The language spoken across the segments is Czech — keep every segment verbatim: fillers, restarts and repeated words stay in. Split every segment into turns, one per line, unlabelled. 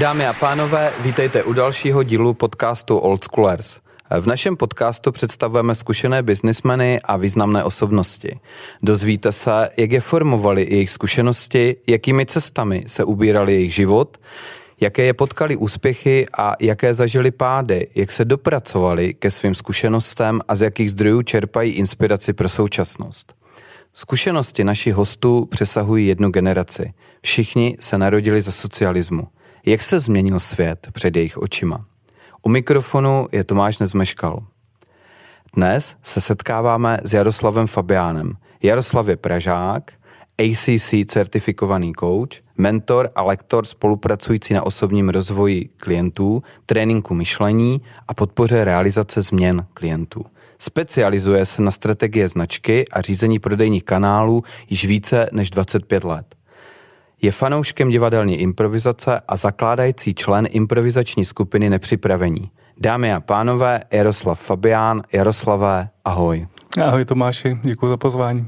Dámy a pánové, vítejte u dalšího dílu podcastu Old Schoolers. V našem podcastu představujeme zkušené biznismeny a významné osobnosti. Dozvíte se, jak je formovali jejich zkušenosti, jakými cestami se ubírali jejich život, jaké je potkali úspěchy a jaké zažili pády, jak se dopracovali ke svým zkušenostem a z jakých zdrojů čerpají inspiraci pro současnost. Zkušenosti našich hostů přesahují jednu generaci. Všichni se narodili za socialismu. Jak se změnil svět před jejich očima? U mikrofonu je Tomáš Nezmeškal. Dnes se setkáváme s Jaroslavem Fabiánem. Jaroslav je Pražák, A C C certifikovaný coach, mentor a lektor spolupracující na osobním rozvoji klientů, tréninku myšlení a podpoře realizace změn klientů. Specializuje se na strategie značky a řízení prodejních kanálů již více než dvacet pět let. Je fanouškem divadelní improvizace a zakládající člen improvizační skupiny Nepřipravení. Dámy a pánové, Jaroslav Fabián. Jaroslavé, ahoj.
Ahoj Tomáši, děkuji za pozvání.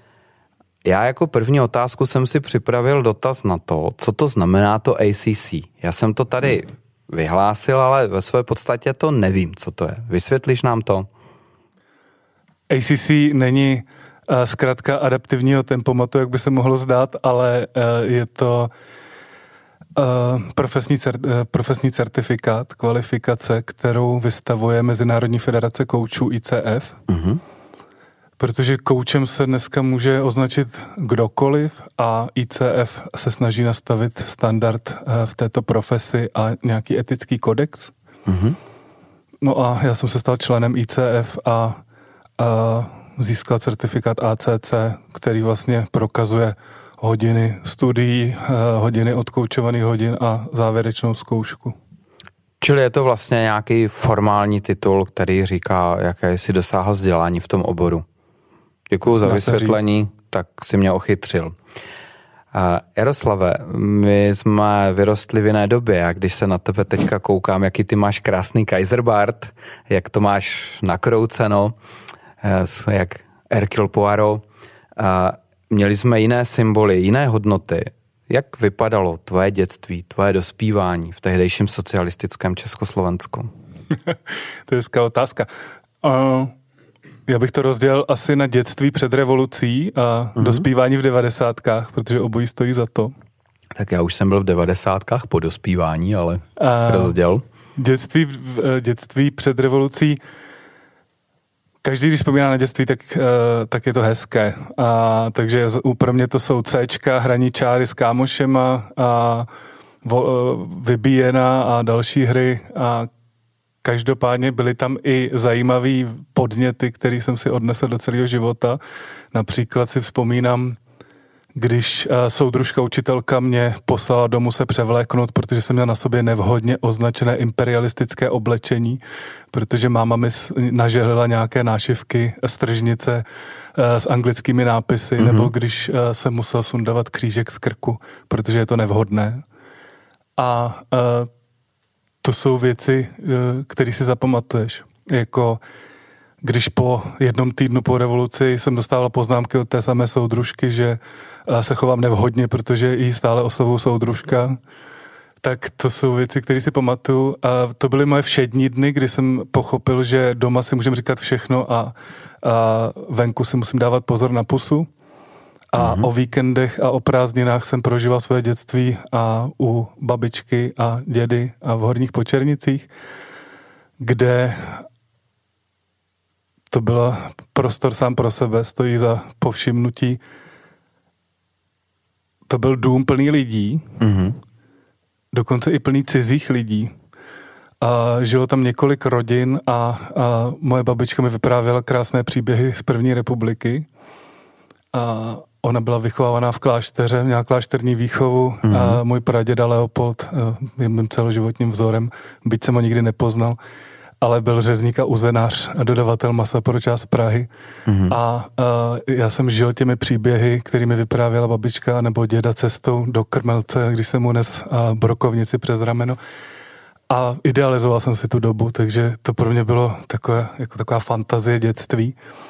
Já jako první otázku jsem si připravil dotaz na to, co to znamená to A C C. Já jsem to tady vyhlásil, ale ve své podstatě to nevím, co to je. Vysvětlíš nám to?
A C C není uh, zkrátka adaptivního tempomatu, jak by se mohlo zdát, ale uh, je to uh, profesní, cer- uh, profesní certifikát, kvalifikace, kterou vystavuje Mezinárodní federace koučů I C F. Uh-huh. Protože koučem se dneska může označit kdokoliv a I C F se snaží nastavit standard uh, v této profesi a nějaký etický kodex. Uh-huh. No a já jsem se stal členem I C F a a získal certifikát A C C, který vlastně prokazuje hodiny studií, hodiny odkoučovaných hodin a závěrečnou zkoušku.
Čili je to vlastně nějaký formální titul, který říká, jaké jsi dosáhl vzdělání v tom oboru. Děkuju za vysvětlení, tak si mě ochytřil. Jaroslave, my jsme vyrostli v jiné době a když se na tebe teďka koukám, jaký ty máš krásný Kaiserbart, jak to máš nakrouceno, jak Hercule Poirot. Měli jsme jiné symboly, jiné hodnoty. Jak vypadalo tvoje dětství, tvoje dospívání v tehdejším socialistickém Československu?
To je hezká otázka. Uh, já bych to rozdělil asi na dětství před revolucí a uh-huh. dospívání v devadesátkách, protože obojí stojí za to.
Tak já už jsem byl v devadesátkách po dospívání, ale uh, rozděl.
Dětství, dětství před revolucí. Každý, když vzpomíná na dětství, tak, uh, tak je to hezké. A, takže pro mě to jsou Cčka, hraní čáry s kámošema a vo, uh, vybíjena a další hry. A každopádně byly tam i zajímavý podněty, který jsem si odnesl do celého života. Například si vzpomínám, když uh, soudružka učitelka mě poslala domů se převléknout, protože jsem měl na sobě nevhodně označené imperialistické oblečení, protože máma mi nažehlila nějaké nášivky z tržnice uh, s anglickými nápisy, mm-hmm. nebo když uh, jsem musel sundavat křížek z krku, protože je to nevhodné. A uh, to jsou věci, uh, které si zapamatuješ. Jako když po jednom týdnu po revoluci jsem dostával poznámky od té samé soudružky, že se chovám nevhodně, protože jí stále oslovuju soudružka, tak to jsou věci, které si pamatuju. A to byly moje všední dny, kdy jsem pochopil, že doma si můžem říkat všechno a, a venku si musím dávat pozor na pusu. A mm-hmm. o víkendech a o prázdninách jsem prožíval své dětství a u babičky a dědy a v Horních Počernicích, kde to byl prostor sám pro sebe, stojí za povšimnutí. To byl dům plný lidí, mm-hmm. dokonce i plný cizích lidí. A žilo tam několik rodin a, a moje babička mi vyprávěla krásné příběhy z první republiky. A ona byla vychovávaná v klášteře, měla klášterní výchovu mm-hmm. a můj praděda Leopold je mým celoživotním vzorem, byť jsem ho nikdy nepoznal, ale byl řezník a uzenář a dodavatel masa pro část Prahy. Mm-hmm. A, a já jsem žil těmi příběhy, kterými vyprávěla babička nebo děda cestou do Krmelce, když jsem mu nes a brokovnici přes rameno. A idealizoval jsem si tu dobu, takže to pro mě bylo takové, jako taková fantazie dětství.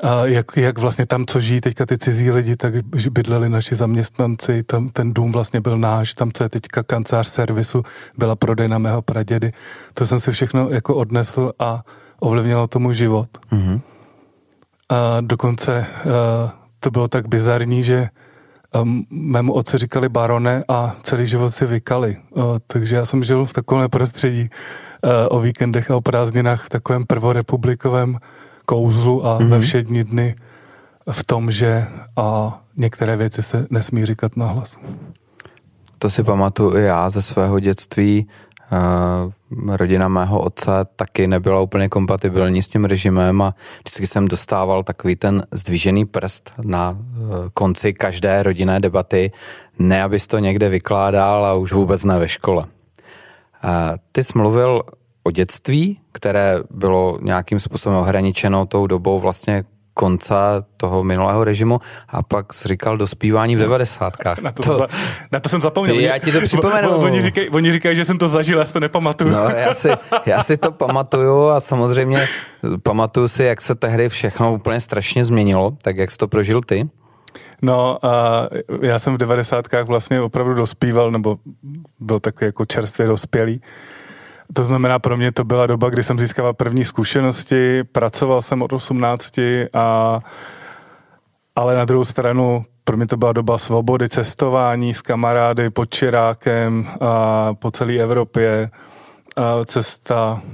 A jak, jak vlastně tam, co žijí teďka ty cizí lidi, tak bydleli naši zaměstnanci, tam ten dům vlastně byl náš, tam, co je teďka kancelář servisu, byla prodejna mého pradědy. To jsem si všechno jako odnesl a ovlivnilo to můj život. Mm-hmm. A dokonce uh, to bylo tak bizarní, že um, mému otci říkali barone a celý život si vykali. Uh, takže já jsem žil v takovém prostředí uh, o víkendech a o prázdninách v takovém prvorepublikovém kouzlu a mm-hmm. ve všední dny v tom, že a některé věci se nesmí říkat nahlas.
To si pamatuju i já ze svého dětství. Rodina mého otce taky nebyla úplně kompatibilní s tím režimem a vždycky jsem dostával takový ten zdvížený prst na konci každé rodinné debaty, ne abys to někde vykládal a už vůbec ne ve škole. Ty jsi mluvil o dětství, které bylo nějakým způsobem ohraničeno tou dobou vlastně konce toho minulého režimu a pak jsi říkal dospívání v devadesátkách.
Na to, to, za, na to jsem zapomněl.
Já ti to připomenu.
Oni říkají, oni říkají, že jsem to zažil, já si to nepamatuju.
No, já si, já si to pamatuju a samozřejmě pamatuju si, jak se tehdy všechno úplně strašně změnilo, tak jak jsi to prožil ty?
No a já jsem v devadesátkách vlastně opravdu dospíval, nebo byl takový jako čerstvě dospělý. To znamená, pro mě to byla doba, kdy jsem získával první zkušenosti, pracoval jsem od osmnácti, a, ale na druhou stranu pro mě to byla doba svobody, cestování s kamarády pod Čirákem a po celé Evropě, a cesta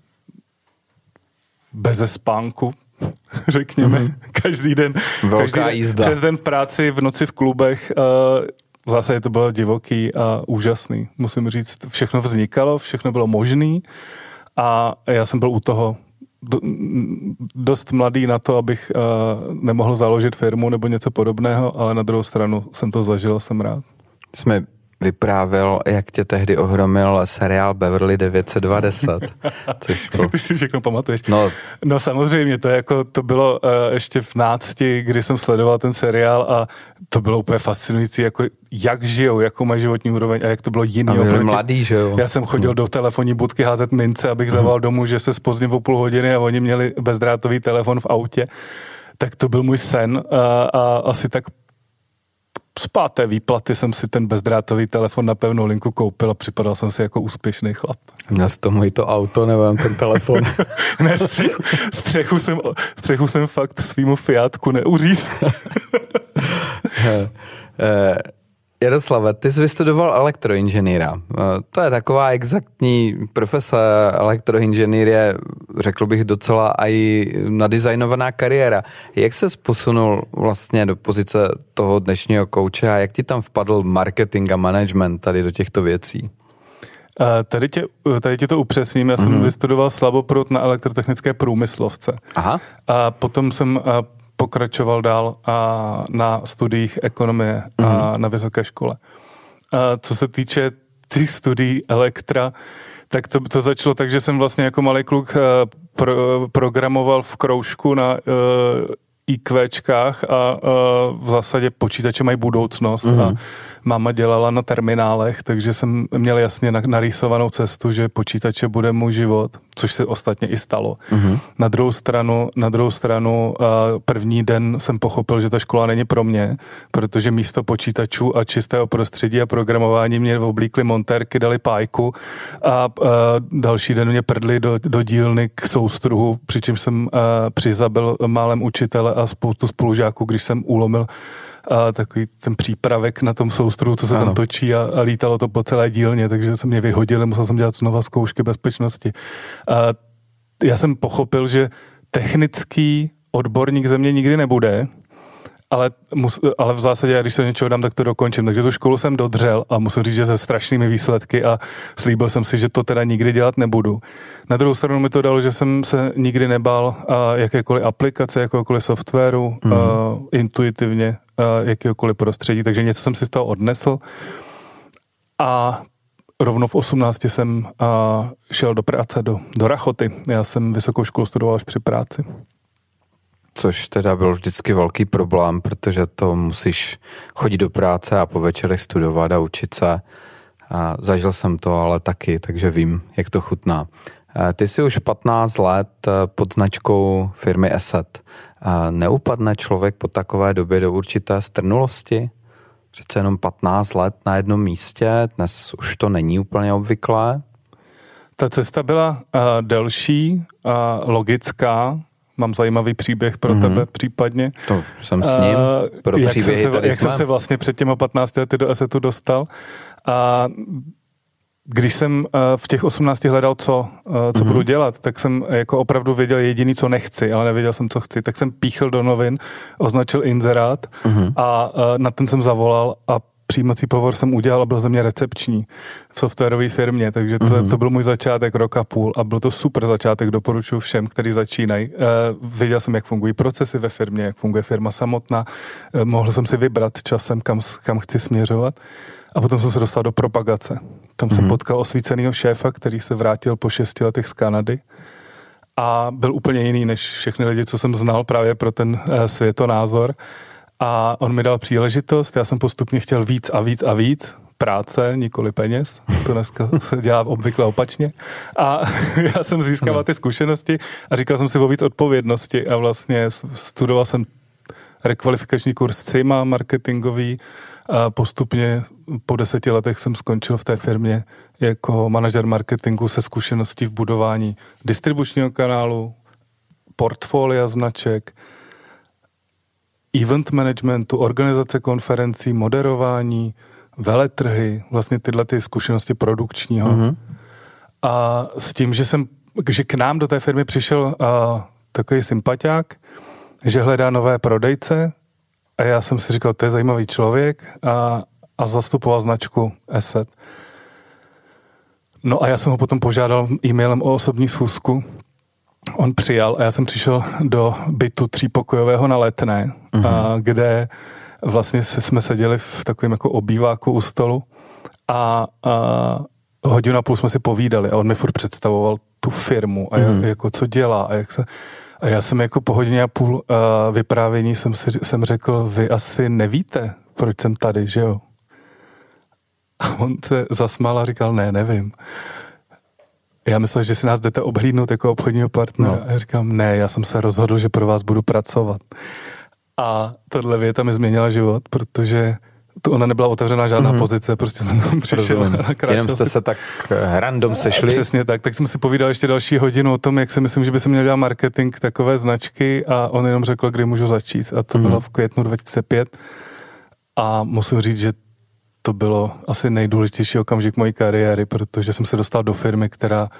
beze spánku, řekněme, mm-hmm. každý den.
Velká
každý
jízda.
Den, přes den v práci, v noci v klubech. V zásadě to bylo divoký a úžasný. Musím říct, všechno vznikalo, všechno bylo možný a já jsem byl u toho do, dost mladý na to, abych uh, nemohl založit firmu nebo něco podobného, ale na druhou stranu jsem to zažil, jsem rád.
Jsme vyprávěl, jak tě tehdy ohromil seriál Beverly devět set dvacet. Což byl...
Ty si všechno pamatuješ.
No,
no samozřejmě, to, jako, to bylo uh, ještě v nácti, kdy jsem sledoval ten seriál a to bylo úplně fascinující, jako jak žijou, jakou mají životní úroveň a jak to bylo jiný.
A byli mladý, že jo?
Já jsem chodil do telefonní budky házet mince, abych zavolal domů, že se spozdím o půl hodiny a oni měli bezdrátový telefon v autě. Tak to byl můj sen a, a asi tak z páté výplaty jsem si ten bezdrátový telefon na pevnou linku koupil a připadal jsem si jako úspěšný chlap.
Měl jsi tomu i to auto, nebo ten telefon?
Ne, střechu, střechu, jsem, střechu jsem fakt svýmu Fiatku neuřízl.
Jaroslave, ty jsi vystudoval elektroinženýra. To je taková exaktní profese. Elektroinženýr je, řekl bych, docela i nadizajnovaná kariéra. Jak ses posunul vlastně do pozice toho dnešního kouče a jak ti tam vpadl marketing a management tady do těchto věcí?
Tady tě, tady tě to upřesním. Já jsem mm-hmm. vystudoval slaboprud na elektrotechnické průmyslovce.
Aha. A
potom jsem pokračoval dál a na studiích ekonomie a mm-hmm. na vysoké škole. A co se týče těch studií elektra, tak to, to začalo tak, že jsem vlastně jako malý kluk pro, programoval v kroužku na uh, IQčkách a uh, v zásadě počítače mají budoucnost mm-hmm. a máma dělala na terminálech, takže jsem měl jasně narýsovanou cestu, že počítače bude můj život, což se ostatně i stalo. Mm-hmm. Na druhou stranu, na druhou stranu uh, první den jsem pochopil, že ta škola není pro mě, protože místo počítačů a čistého prostředí a programování mě oblíkli montérky, dali pájku a uh, další den mě prdli do, do dílny k soustruhu, přičemž jsem uh, přizabil málem učitele a spoustu spolužáků, když jsem ulomil a takový ten přípravek na tom soustruhu, co se ano. tam točí a, a lítalo to po celé dílně, takže se mě vyhodili, musel jsem dělat znova zkoušky bezpečnosti. A já jsem pochopil, že technický odborník ze mě nikdy nebude, ale, mus, ale v zásadě, když se něčeho dám, tak to dokončím. Takže tu školu jsem dodřel a musím říct, že se strašnými výsledky a slíbil jsem si, že to teda nikdy dělat nebudu. Na druhou stranu mi to dalo, že jsem se nikdy nebál a jakékoliv aplikace, jakékoliv softwaru, mm. a, intuitivně jakéhokoliv prostředí, takže něco jsem si z toho odnesl a rovno v osmnácti jsem a, šel do práce, do, do Rachoty. Já jsem vysokou školu studoval až při práci.
Což teda byl vždycky velký problém, protože to musíš chodit do práce a po večerech studovat a učit se. A zažil jsem to ale taky, takže vím, jak to chutná. Ty jsi už patnáct let pod značkou firmy Asset. Neupadne člověk po takové době do určité strnulosti? Přece jenom patnáct let na jednom místě, dnes už to není úplně obvyklé.
Ta cesta byla uh, delší a uh, logická. Mám zajímavý příběh pro mm-hmm. tebe případně.
To jsem s ním. Pro
jak
příběhy
jsem se,
tady
Jak
jsme.
jsem se vlastně před těma patnácti lety do Assetu dostal. A když jsem v těch osmnácti hledal, co, co mm-hmm. budu dělat, tak jsem jako opravdu věděl jediný, co nechci, ale nevěděl jsem, co chci. Tak jsem píchl do novin, označil inzerát mm-hmm. a na ten jsem zavolal a přijímací pohovor jsem udělal a byl ze mě recepční v softwarové firmě, takže to, mm-hmm. to byl můj začátek rok a půl a byl to super začátek, doporučuji všem, kteří začínají. Uh, věděl jsem, jak fungují procesy ve firmě, jak funguje firma samotná, uh, mohl jsem si vybrat časem, kam, kam chci směřovat a potom jsem se dostal do propagace. Tam mm-hmm. jsem potkal osvícenýho šéfa, který se vrátil po šesti letech z Kanady a byl úplně jiný než všechny lidi, co jsem znal právě pro ten uh, světonázor. A on mi dal příležitost, já jsem postupně chtěl víc a víc a víc, práce, nikoli peněz, to dneska se dělá obvykle opačně. A já jsem získával ty zkušenosti a říkal jsem si o víc odpovědnosti a vlastně studoval jsem rekvalifikační kurz C I M A marketingový a postupně po deseti letech jsem skončil v té firmě jako manažer marketingu se zkušeností v budování distribučního kanálu, portfolia značek, event managementu, organizace konferencí, moderování, veletrhy, vlastně tyhle ty zkušenosti produkčního. Mm-hmm. A s tím, že jsem, že k nám do té firmy přišel uh, takový sympatiák, že hledá nové prodejce a já jsem si říkal, to je zajímavý člověk a, a zastupoval značku Asset. No a já jsem ho potom požádal e-mailem o osobní schůzku. On přijal a já jsem přišel do bytu třípokojového na Letné, uh-huh. a, kde vlastně se, jsme seděli v takovém jako obýváku u stolu a, a hodinu a půl jsme si povídali a on mi furt představoval tu firmu a uh-huh. jako co dělá a jak se... A já jsem jako po hodině a půl uh, vyprávění jsem, si, jsem řekl, vy asi nevíte, proč jsem tady, že jo? A on se zasmál a říkal, ne, nevím. Já myslel, že si nás jdete obhlídnout jako obchodního partnera. No. A já říkám, ne, já jsem se rozhodl, že pro vás budu pracovat. A tohle věta mi změnila život, protože to ona nebyla otevřená žádná mm-hmm. pozice, prostě jsem tam přišel.
Jenom jste si... se tak random sešli.
Přesně tak, tak jsem si povídal ještě další hodinu o tom, jak si myslím, že by se měl dělat marketing takové značky a on jenom řekl, kdy můžu začít. A to mm-hmm. bylo v květnu dva tisíce pět a musím říct, že to bylo asi nejdůležitější okamžik mojí kariéry, protože jsem se dostal do firmy, která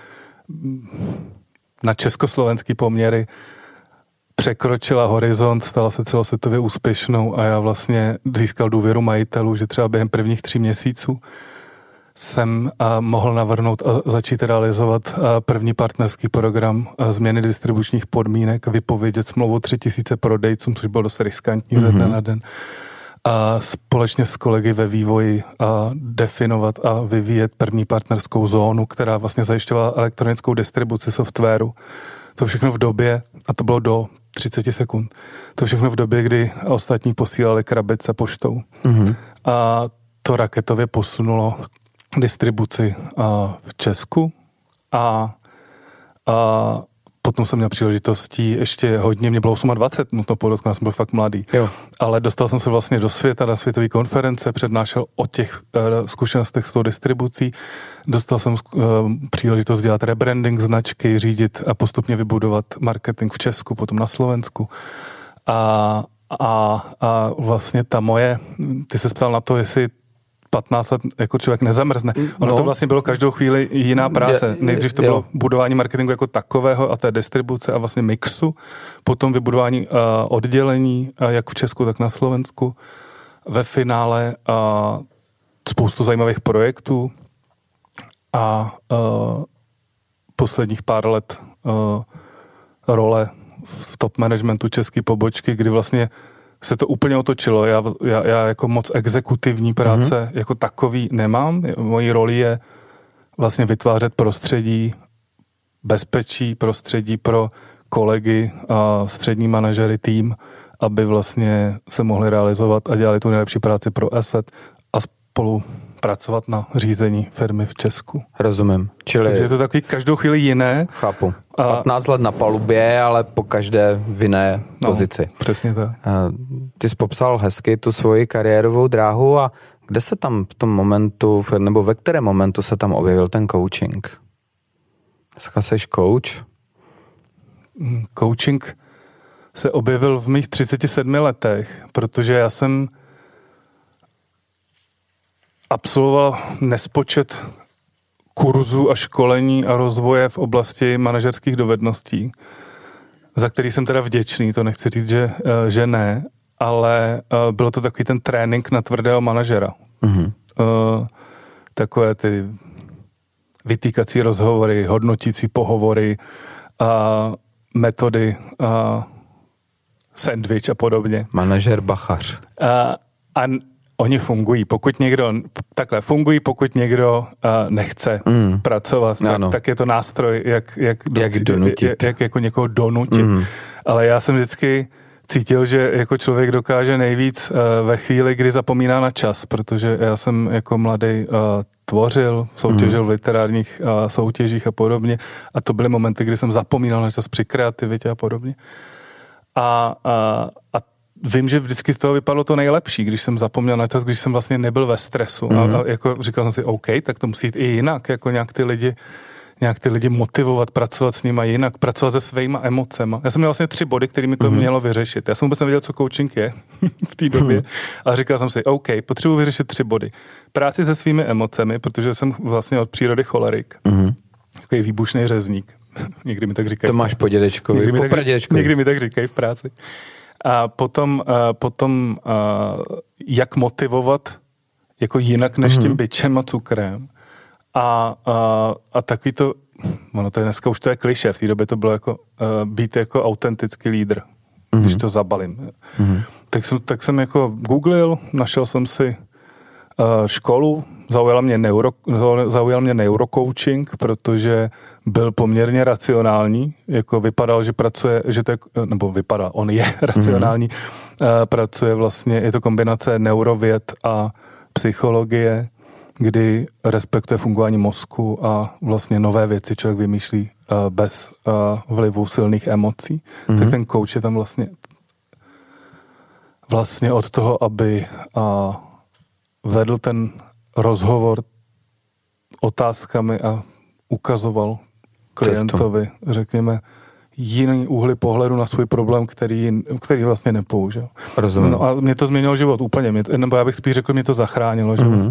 na československý poměry překročila horizont, stala se celosvětově úspěšnou a já vlastně získal důvěru majitelů, že třeba během prvních tří měsíců jsem mohl navrhnout a začít realizovat první partnerský program změny distribučních podmínek, vypovědět smlouvu tři tisíce prodejcům, což bylo dost riskantní mm-hmm. ze dne na den. A společně s kolegy ve vývoji a definovat a vyvíjet první partnerskou zónu, která vlastně zajišťovala elektronickou distribuci softwaru. To všechno v době, a to bylo do třicet sekund, to všechno v době, kdy ostatní posílali krabice poštou. Mm-hmm. A to raketově posunulo distribuci v Česku a, a potom jsem měl příležitostí ještě hodně, mě bylo dvacet osm, nutno podotknout, jsem byl fakt mladý. Jo. Ale dostal jsem se vlastně do světa, na světové konference, přednášel o těch uh, zkušenostech s tou distribucí. Dostal jsem uh, příležitost dělat rebranding značky, řídit a postupně vybudovat marketing v Česku, potom na Slovensku. A, a, a vlastně ta moje, ty se ptal na to, jestli patnáct let jako člověk nezamrzne. Ono no. to vlastně bylo každou chvíli jiná práce. Nejdřív to jo. bylo budování marketingu jako takového a té distribuce a vlastně mixu, potom vybudování uh, oddělení, uh, jak v Česku, tak na Slovensku. Ve finále uh, spoustu zajímavých projektů a uh, posledních pár let uh, role v top managementu české pobočky, kdy vlastně se to úplně otočilo. Já, já, já jako moc exekutivní práce mm-hmm. jako takový nemám. Mojí roli je vlastně vytvářet prostředí, bezpečí, prostředí pro kolegy a střední manažery, tým, aby vlastně se mohli realizovat a dělali tu nejlepší práci pro Asset a spolu pracovat na řízení firmy v Česku.
Rozumím. Čili...
Takže je to takový každou chvíli jiné.
Chápu. patnáct let na palubě, ale po každé v jiné
no,
pozici.
Přesně tak.
Ty jsi popsal hezky tu svoji kariérovou dráhu a kde se tam v tom momentu, nebo ve kterém momentu se tam objevil ten coaching? Dneska seš coach?
Coaching se objevil v mých třiceti sedmi letech, protože já jsem absolvoval nespočet kurzů a školení a rozvoje v oblasti manažerských dovedností, za který jsem teda vděčný, to nechci říct, že, že ne, ale bylo to takový ten trénink na tvrdého manažera. Mm-hmm. Takové ty vytýkací rozhovory, hodnotící pohovory, a metody, a sandwich a podobně.
Manažer bachař.
A, a oni fungují. Pokud někdo, takhle fungují, pokud někdo uh, nechce mm. pracovat, tak, tak je to nástroj, jak, jak,
jak
docí,
donutit.
Jak, jak jako někoho donutit. Mm. Ale já jsem vždycky cítil, že jako člověk dokáže nejvíc uh, ve chvíli, kdy zapomíná na čas, protože já jsem jako mladý uh, tvořil, soutěžil mm. v literárních uh, soutěžích a podobně a to byly momenty, kdy jsem zapomínal na čas při kreativitě a podobně. A, a, a vím, že vždycky z toho vypadlo to nejlepší, když jsem zapomněl na čas, když jsem vlastně nebyl ve stresu. Mm-hmm. A, a jako říkal jsem si, OK, tak to musí jít i jinak, jako nějak ty lidi, nějak ty lidi motivovat, pracovat s nima jinak, pracovat se svýma emocema. Já jsem měl vlastně tři body, které mi to mm-hmm. mělo vyřešit. Já jsem vůbec nevěděl, co coaching je v té době, ale říkal jsem si, OK, potřebuji vyřešit tři body. Práci se svými emocemi, protože jsem vlastně od přírody cholerik. Mm-hmm. Takový výbušný řezník. Někdy mi tak říkají.
To máš po dědečkovi,
někdy
po pradědečkovi.
Někdy mi tak říkají v práci. A potom, a potom a jak motivovat jako jinak než mm-hmm. tím bičem a cukrem. A, a, a takový to, ono to je dneska už to je klišé, v té době to bylo jako uh, být jako autentický lídr, mm-hmm. když to zabalím. Mm-hmm. Tak, jsem, tak jsem jako googlil, našel jsem si uh, školu, zaujala mě, neuro, zaujal mě neurocoaching, protože byl poměrně racionální, jako vypadal, že pracuje, že to je, nebo vypadá, on je racionální, mm-hmm. uh, pracuje vlastně, je to kombinace neurověd a psychologie, kdy respektuje fungování mozku a vlastně nové věci člověk vymýšlí uh, bez uh, vlivu silných emocí. Mm-hmm. Tak ten coach je tam vlastně vlastně od toho, aby uh, vedl ten rozhovor otázkami a ukazoval klientovi, Cestu. řekněme, jiný úhly pohledu na svůj problém, který, který vlastně nepoužil.
Rozumím.
No a mě to změnilo život úplně, mě, nebo já bych spíš řekl, mě to zachránilo život. Mm-hmm.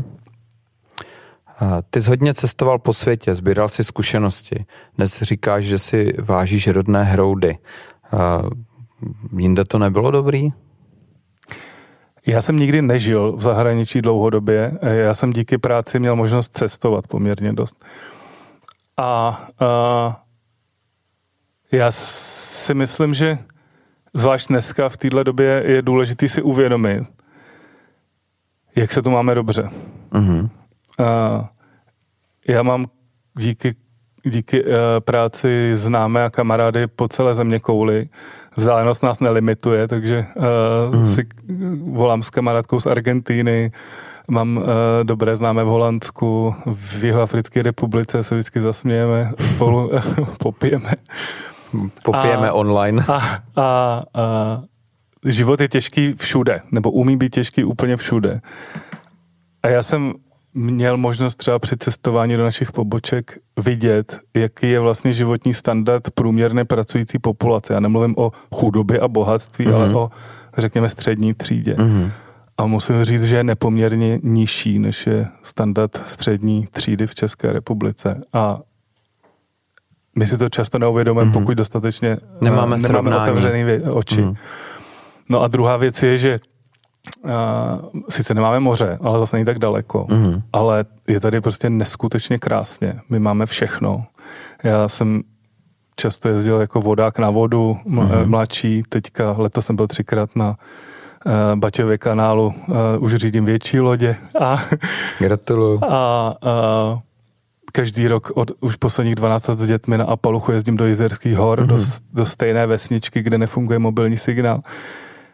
Ty jsi hodně cestoval po světě, sbíral si zkušenosti. Dnes říkáš, že si vážíš rodné hroudy. Jinde to nebylo dobrý?
Já jsem nikdy nežil v zahraničí dlouhodobě. Já jsem díky práci měl možnost cestovat poměrně dost. A, a já si myslím, že zvlášť dneska v této době je důležité si uvědomit, jak se tu máme dobře. Mm-hmm. A já mám díky, díky uh, práci známé a kamarády po celé země kouli. Vzdálenost nás nelimituje, takže uh, mm. si volám s kamarádkou z Argentíny, mám uh, dobré známé v Holandsku, v Jihoafrické republice se vždycky zasmějeme, spolu popijeme.
Popijeme a, online.
A, a, a život je těžký všude, nebo umí být těžký úplně všude. A já jsem měl možnost třeba při cestování do našich poboček vidět, jaký je vlastně životní standard průměrné pracující populace. Já nemluvím o chudobě a bohatství, mm-hmm. ale o, řekněme, střední třídě. Mm-hmm. A musím říct, že je nepoměrně nižší, než je standard střední třídy v České republice. A my si to často neuvědomujeme, mm-hmm. pokud dostatečně
nemáme,
uh, nemáme otevřený oči. Mm-hmm. No a druhá věc je, že Uh, sice nemáme moře, ale zase není tak daleko, mm-hmm. ale je tady prostě neskutečně krásně. My máme všechno. Já jsem často jezdil jako vodák na vodu, mm-hmm. mladší, teďka letos jsem byl třikrát na uh, Baťově kanálu, uh, už řídím větší lodě. A,
Gratuluju.
A uh, každý rok od už posledních dvanáct let s dětmi na Apaluchu jezdím do Jizerských hor, mm-hmm. do, do stejné vesničky, kde nefunguje mobilní signál.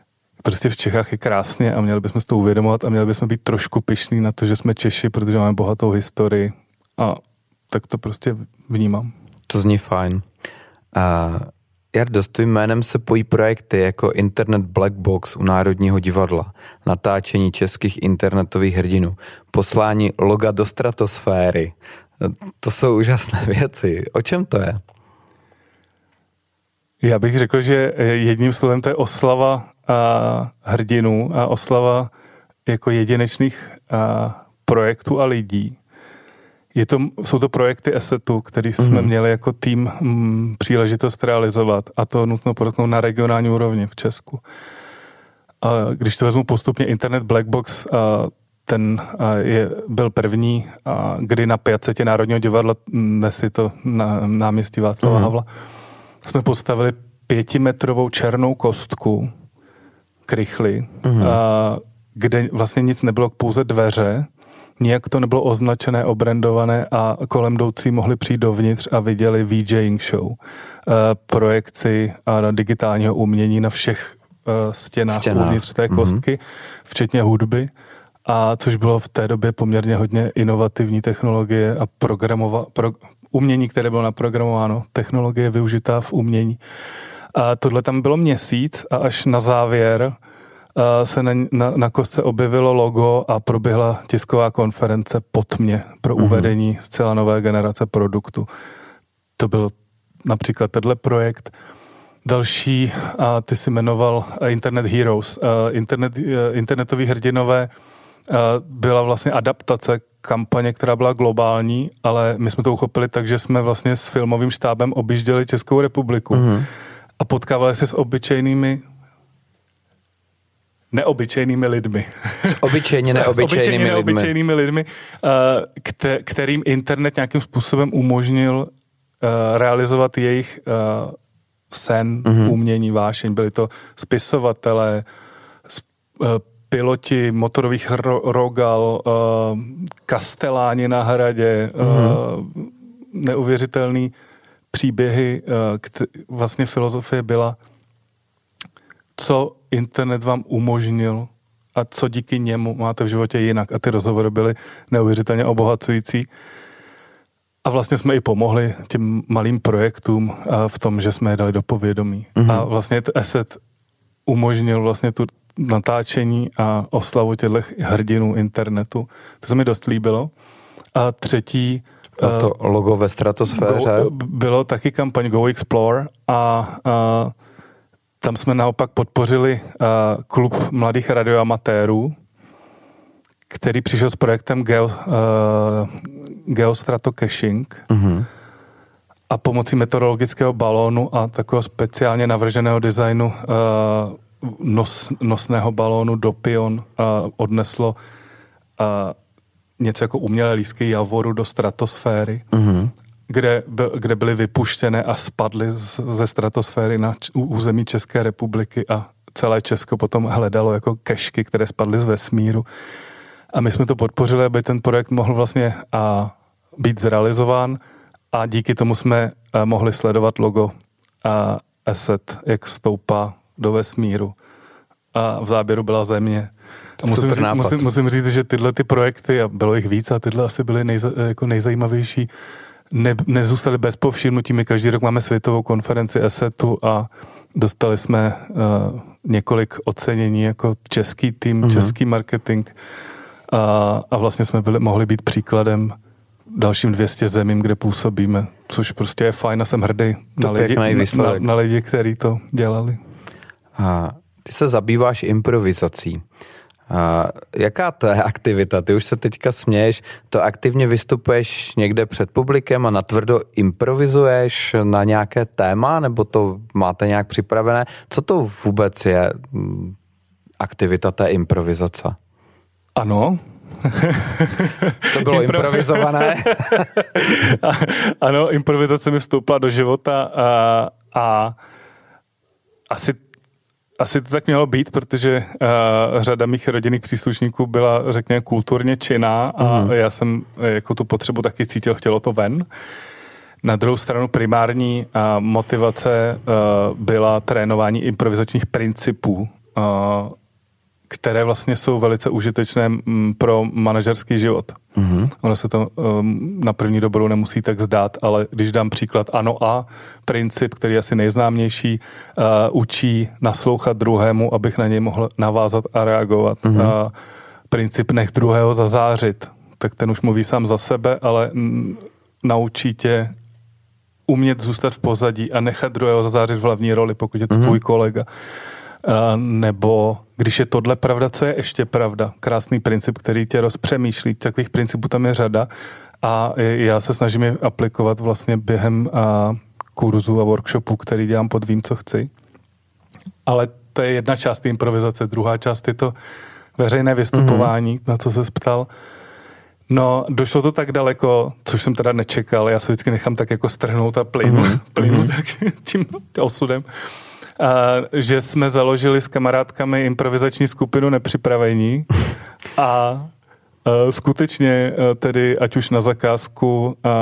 prostě v Čechách je krásně a měli bychom si to uvědomovat a měli bychom být trošku pyšní na to, že jsme Češi, protože máme bohatou historii a tak to prostě vnímám.
To zní fajn. Uh, Jardo, s tvým jménem se pojí projekty jako Internet Black Box u Národního divadla, natáčení českých internetových hrdinů, poslání loga do stratosféry. To jsou úžasné věci. O čem to je?
Já bych řekl, že jedním slovem to je oslava a hrdinů a oslava jako jedinečných a projektů a lidí. Je to, jsou to projekty Assetu, který jsme mm-hmm. měli jako tým m, příležitost realizovat a to nutno podotknout na regionální úrovni v Česku. A když to vezmu postupně, Internet Black Box, a ten a je, byl první, a kdy na piacetě Národního divadla, dnes je to na náměstí Václava mm-hmm. Havla, jsme postavili pětimetrovou černou kostku krychly, mm-hmm. a kde vlastně nic nebylo, pouze dveře, nijak to nebylo označené, obrandované a kolem jdoucí mohli přijít dovnitř a viděli VJing show, projekci a digitálního umění na všech stěnách, stěnách. uvnitř té kostky, mm-hmm. včetně hudby, a což bylo v té době poměrně hodně inovativní technologie a programova, pro, umění, které bylo naprogramováno, technologie využitá v umění. A tohle tam bylo měsíc a až na závěr se na, na, na kostce objevilo logo a proběhla tisková konference po tmě pro mm-hmm. uvedení zcela nové generace produktu. To byl například tenhle projekt. Další, a ty si jmenoval Internet Heroes. Internet, internetoví hrdinové byla vlastně adaptace kampaně, která byla globální, ale my jsme to uchopili tak, že jsme vlastně s filmovým štábem objížděli Českou republiku mm-hmm. a potkávali se s obyčejnými neobyčejnými lidmi.
S obyčejně neobyčejnými lidmi.
neobyčejnými lidmi, kterým internet nějakým způsobem umožnil realizovat jejich sen, mm-hmm. umění, vášeň. Byli to spisovatelé, piloti motorových rogal, kasteláni na hradě, mm-hmm. neuvěřitelný příběhy. Vlastně filozofie byla, co internet vám umožnil a co díky němu máte v životě jinak. A ty rozhovory byly neuvěřitelně obohacující. A vlastně jsme i pomohli těm malým projektům v tom, že jsme je dali do povědomí. Mm-hmm. A vlastně Asset umožnil vlastně tu natáčení a oslavu těchto hrdinů internetu. To se mi dost líbilo. A třetí...
Bylo to logo ve stratosféře.
Go, bylo taky kampaň Go Explore a... a tam jsme naopak podpořili uh, klub mladých radioamatérů, který přišel s projektem Geo, uh, Geostratocaching uh-huh. a pomocí meteorologického balónu a takového speciálně navrženého designu uh, nos, nosného balónu Dopion uh, odneslo uh, něco jako umělé lístky javoru do stratosféry. Uh-huh. Kde, kde byly vypuštěné a spadly z, ze stratosféry na č, území České republiky a celé Česko potom hledalo jako kešky, které spadly z vesmíru. A my jsme to podpořili, aby ten projekt mohl vlastně a, být zrealizován a díky tomu jsme a, mohli sledovat logo a Asset, jak stoupá do vesmíru. A v záběru byla Země. A musím, říct, musím, musím říct, že tyhle ty projekty, a bylo jich víc, a tyhle asi byly nejza, jako nejzajímavější, Ne, nezůstali bez povšimnutí. My každý rok máme světovou konferenci Assetu a dostali jsme uh, několik ocenění jako český tým, uh-huh. český marketing a, a vlastně jsme byli, mohli být příkladem dalším dvě stě zemím, kde působíme, což prostě je fajn a jsem hrdý na lidi, na, na lidi, kteří to dělali.
A ty se zabýváš improvizací. A jaká to je aktivita? Ty už se teďka směješ, to aktivně vystupuješ někde před publikem a natvrdo improvizuješ na nějaké téma, nebo to máte nějak připravené? Co to vůbec je aktivita té improvizace?
Ano.
To bylo Impro... improvizované.
Ano, improvizace mi vstoupila do života a, a asi Asi to tak mělo být, protože uh, řada mých rodinných příslušníků byla, řekněme, kulturně činná a mm. já jsem jako tu potřebu taky cítil, chtělo to ven. Na druhou stranu primární uh, motivace uh, byla trénování improvizačních principů které vlastně jsou velice užitečné pro manažerský život. Mm-hmm. Ono se to um, na první dobrou nemusí tak zdát, ale když dám příklad ano a princip, který je asi nejznámější, uh, učí naslouchat druhému, abych na něj mohl navázat a reagovat. Mm-hmm. Uh, princip nech druhého zazářit, tak ten už mluví sám za sebe, ale m, naučí tě umět zůstat v pozadí a nechat druhého zazářit v hlavní roli, pokud je to mm-hmm. tvůj kolega. Uh, nebo když je tohle pravda, co je ještě pravda? Krásný princip, který tě rozpřemýšlí. Takových principů tam je řada a já se snažím je aplikovat vlastně během uh, kurzu a workshopu, který dělám pod Vím, co chci. Ale to je jedna část té improvizace. Druhá část je to veřejné vystupování, mm-hmm. na co se ptal. No, došlo to tak daleko, což jsem teda nečekal. Já se vždycky nechám tak jako strhnout a plynu, mm-hmm. plynu tak tím osudem. A, že jsme založili s kamarádkami improvizační skupinu Nepřipravení a, a skutečně tedy ať už na zakázku, a,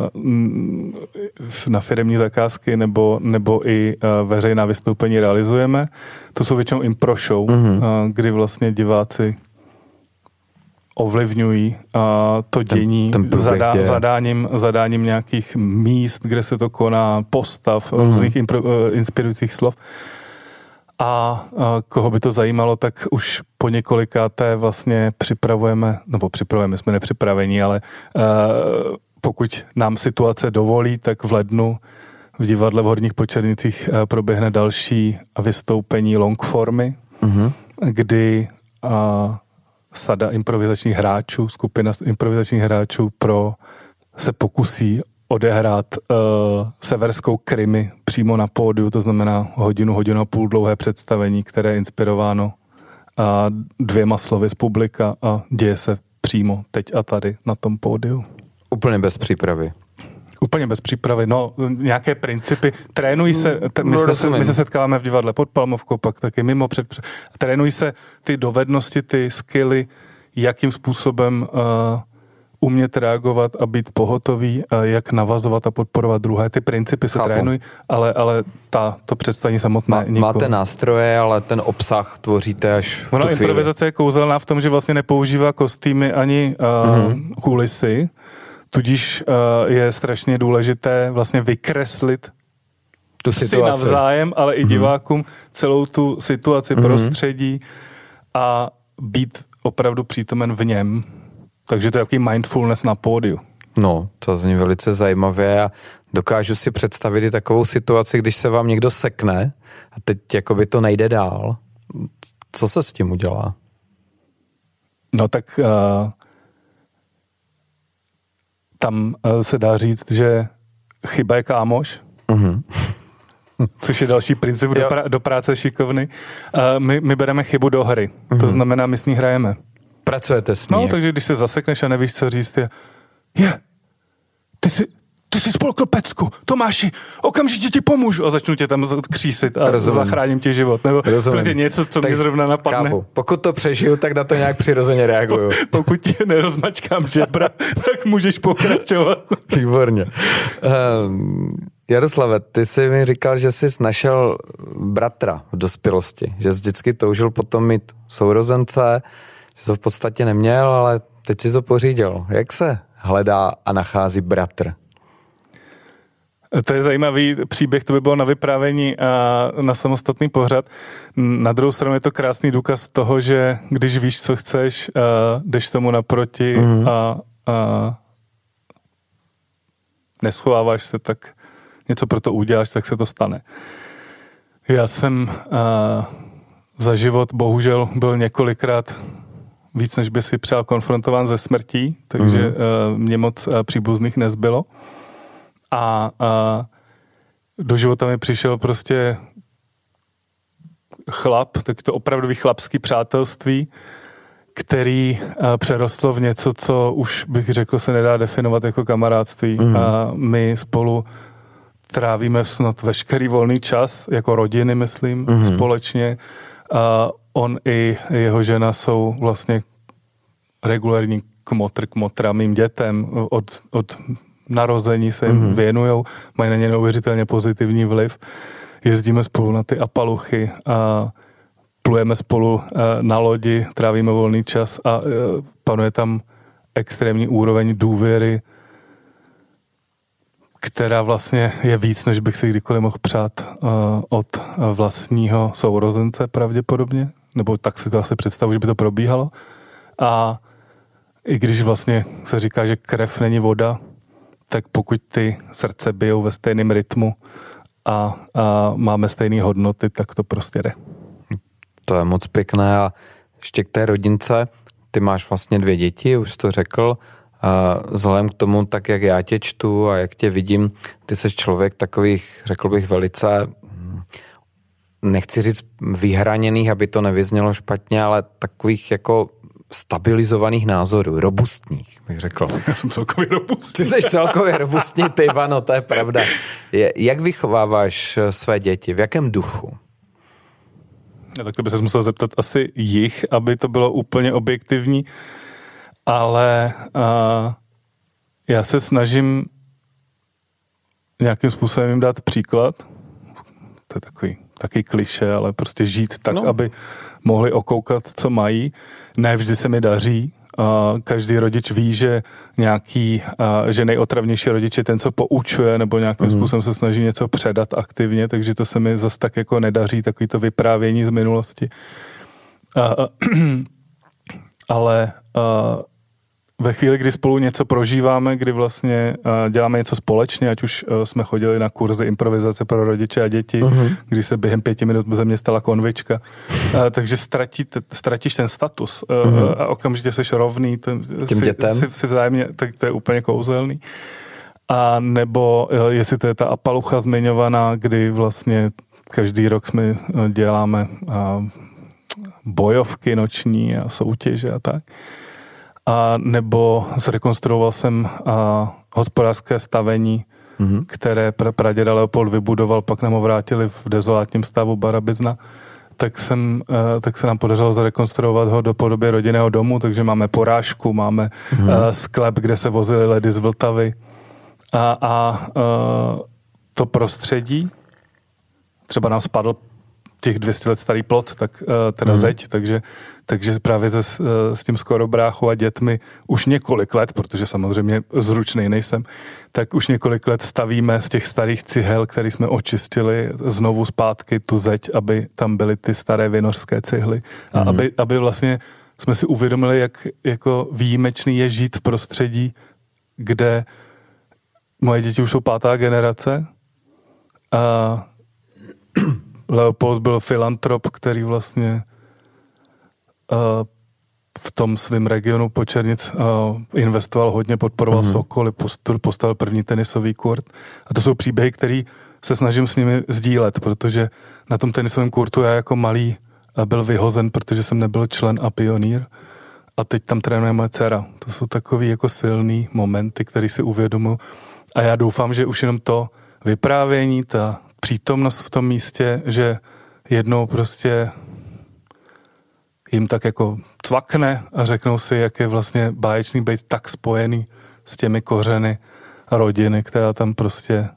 na firemní zakázky nebo, nebo i veřejná vystoupení realizujeme. To jsou většinou impro show, mm-hmm. a, kdy vlastně diváci ovlivňují a, to dění ten, ten zadá, zadáním, zadáním nějakých míst, kde se to koná, postav, mm. různých impro, inspirujících slov. A, a koho by to zajímalo, tak už po několikáté vlastně připravujeme, nebo připravujeme, jsme nepřipravení, ale a, pokud nám situace dovolí, tak v lednu v divadle v Horních Počernicích proběhne další vystoupení long formy, mm. kdy a, sada improvizačních hráčů, skupina improvizačních hráčů pro se pokusí odehrát uh, severskou krimi přímo na pódiu, to znamená hodinu, hodinu a půl dlouhé představení, které je inspirováno uh, dvěma slovy z publika a děje se přímo teď a tady na tom pódiu.
Úplně bez přípravy.
Úplně bez přípravy, no nějaké principy, trénují se, t- my, no, se my se setkáváme v divadle pod Palmovkou, pak taky mimo před, trénují se ty dovednosti, ty skilly, jakým způsobem uh, umět reagovat a být pohotový, a jak navazovat a podporovat druhé, ty principy se Chápu. trénují, ale, ale ta, to představení samotné
Má, máte nástroje, ale ten obsah tvoříte až v
Ono
tu
improvizace
chvíli.
Je kouzelná v tom, že vlastně nepoužívá kostýmy ani uh, mm-hmm. kulisy. Tudíž uh, je strašně důležité vlastně vykreslit
tu
si
situaci
navzájem, ale i divákům mm-hmm. celou tu situaci, mm-hmm. prostředí a být opravdu přítomen v něm. Takže to je jaký mindfulness na pódiu.
No, to zní velice zajímavé a dokážu si představit i takovou situaci, když se vám někdo sekne a teď jakoby to nejde dál. Co se s tím udělá?
No tak uh, tam uh, se dá říct, že chyba je kámoš, uh-huh. což je další princip do, pra- do práce šikovný. Uh, my, my bereme chybu do hry, uh-huh. to znamená, my s ní hrajeme.
Pracujete s ní.
No, takže když se zasekneš a nevíš, co říct, je, je, ty jsi, ty jsi spolkl pecku, Tomáši, okamžitě ti pomůžu a začnu tě tam křísit a Rozumím. Zachráním ti život. Nebo Rozumím. Prostě něco, co tak mě zrovna napadne. Kápu.
Pokud to přežiju, tak na to nějak přirozeně reaguju.
Po, pokud tě nerozmačkám žebra, tak můžeš pokračovat.
Výborně. Um, Jaroslave, ty jsi mi říkal, že jsi našel bratra v dospělosti, že jsi vždycky toužil potom mít sourozence, že to v podstatě neměl, ale teď si to pořídil. Jak se hledá a nachází bratr?
To je zajímavý příběh, to by bylo na vyprávění a na samostatný pořad. Na druhou stranu je to krásný důkaz toho, že když víš, co chceš, a jdeš tomu naproti mm-hmm. a, a neschováváš se, tak něco pro to uděláš, tak se to stane. Já jsem a, za život bohužel byl několikrát víc, než by si přál, konfrontován ze smrtí, takže mm-hmm. uh, mě moc uh, příbuzných nezbylo. A, a do života mi přišel prostě chlap, tak to opravdový chlapský přátelství, který uh, přerostlo v něco, co už bych řekl se nedá definovat jako kamarádství. Mm-hmm. A my spolu trávíme snad veškerý volný čas, jako rodiny, myslím, mm-hmm. společně. A on i jeho žena jsou vlastně regulární kmotr, kmotra mým dětem. Od, od narození se jim mm-hmm. věnujou, mají na ně neuvěřitelně pozitivní vliv. Jezdíme spolu na ty apaluchy a plujeme spolu na lodi, trávíme volný čas a panuje tam extrémní úroveň důvěry, která vlastně je víc, než bych si kdykoliv mohl přát od vlastního sourozence pravděpodobně, nebo tak si to asi představuji, že by to probíhalo. A i když vlastně se říká, že krev není voda, tak pokud ty srdce bijou ve stejném rytmu a, a máme stejné hodnoty, tak to prostě jde.
To je moc pěkné a ještě k té rodince, ty máš vlastně dvě děti, už jsi to řekl, a vzhledem k tomu, tak jak já tě čtu a jak tě vidím, ty jsi člověk takových, řekl bych, velice, nechci říct vyhraněných, aby to nevyznělo špatně, ale takových jako stabilizovaných názorů, robustních, bych řekl.
Já jsem celkově robustní.
Ty jsi celkově robustní, ty, ano, to je pravda. Jak vychováváš své děti? V jakém duchu?
No, tak to by se musel zeptat asi jich, aby to bylo úplně objektivní, ale uh, já se snažím nějakým způsobem jim dát příklad. To je takový, takový klišé, ale prostě žít tak, no. aby mohli okoukat, co mají. Ne vždy se mi daří. Uh, každý rodič ví, že nějaký, uh, že nejotravnější rodič je ten, co poučuje, nebo nějakým mm. způsobem se snaží něco předat aktivně, takže to se mi zase tak jako nedaří, takový to vyprávění z minulosti. Uh, ale uh, ve chvíli, kdy spolu něco prožíváme, kdy vlastně uh, děláme něco společně, ať už uh, jsme chodili na kurzy improvizace pro rodiče a děti, uh-huh. když se během pěti minut ze mě stala konvička, uh, takže ztratí, ztratíš ten status uh, uh-huh. a okamžitě seš rovný ten,
těm
si,
dětem.
Si, si vzájemně, tak to je úplně kouzelný. A nebo uh, jestli to je ta apalucha zmiňovaná, kdy vlastně každý rok jsme uh, děláme uh, bojovky noční a soutěže a tak. A nebo zrekonstruoval jsem a, hospodářské stavení, mm-hmm. které pra, praděda Leopold vybudoval, pak nám ho vrátili v dezolátním stavu Barabizna, tak, jsem, a, tak se nám podařilo zrekonstruovat ho do podoby rodinného domu, takže máme porážku, máme mm-hmm. a, sklep, kde se vozily ledy z Vltavy a, a, a to prostředí, třeba nám spadl těch dvě stě let starý plot, tak teda mm. zeď, takže, takže právě se, s tím skorobráchou a dětmi už několik let, protože samozřejmě zručnej nejsem, tak už několik let stavíme z těch starých cihel, které jsme očistili, znovu zpátky tu zeď, aby tam byly ty staré vinořské cihly a mm. aby, aby vlastně jsme si uvědomili, jak jako výjimečný je žít v prostředí, kde moje děti už jsou pátá generace a Leopold byl filantrop, který vlastně uh, v tom svém regionu Počernic uh, investoval hodně, podporoval mm-hmm. Sokoly, postavil první tenisový kurt. A to jsou příběhy, které se snažím s nimi sdílet, protože na tom tenisovém kurtu já jako malý byl vyhozen, protože jsem nebyl člen a pionýr. A teď tam trénuje moje dcera. To jsou takový jako silný momenty, které si uvědomuji. A já doufám, že už jenom to vyprávění, ta přítomnost v tom místě, že jednou prostě jim tak jako cvakne a řeknou si, jak je vlastně báječný být tak spojený s těmi kořeny rodiny, která tam prostě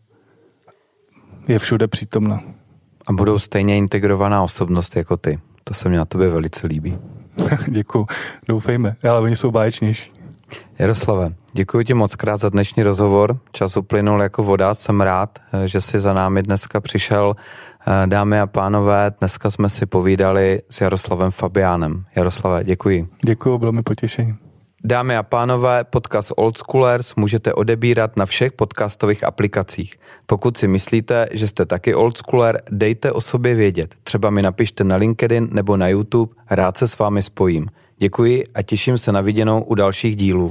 je všude přítomná.
A budou stejně integrovaná osobnost jako ty. To se mě na tobě velice líbí.
Děkuju, doufejme, ale oni jsou báječnější.
Jaroslave, děkuji ti moc krát za dnešní rozhovor. Čas uplynul jako voda, jsem rád, že jsi za námi dneska přišel. Dámy a pánové, dneska jsme si povídali s Jaroslavem Fabiánem. Jaroslave, děkuji.
Děkuji, bylo mi potěšení.
Dámy a pánové, podcast Old Schoolers můžete odebírat na všech podcastových aplikacích. Pokud si myslíte, že jste taky old schooler, dejte o sobě vědět. Třeba mi napište na LinkedIn nebo na YouTube, rád se s vámi spojím. Děkuji a těším se na viděnou u dalších dílů.